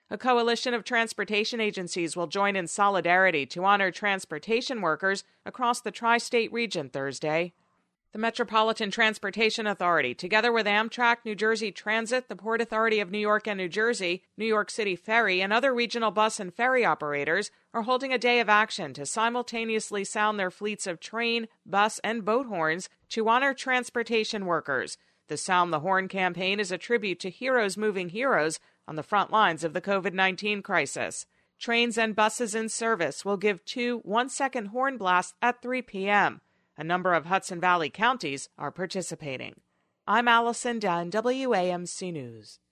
A coalition of transportation agencies will join in solidarity to honor transportation workers across the tri-state region Thursday. The Metropolitan Transportation Authority, together with Amtrak, New Jersey Transit, the Port Authority of New York and New Jersey, New York City Ferry, and other regional bus and ferry operators, are holding a day of action to simultaneously sound their fleets of train, bus, and boat horns to honor transportation workers. The Sound the Horn campaign is a tribute to heroes moving heroes on the front lines of the COVID-19 crisis. Trains and buses in service will give 2 one-second horn blasts at 3 p.m. A number of Hudson Valley counties are participating. I'm Allison Dunn, WAMC News.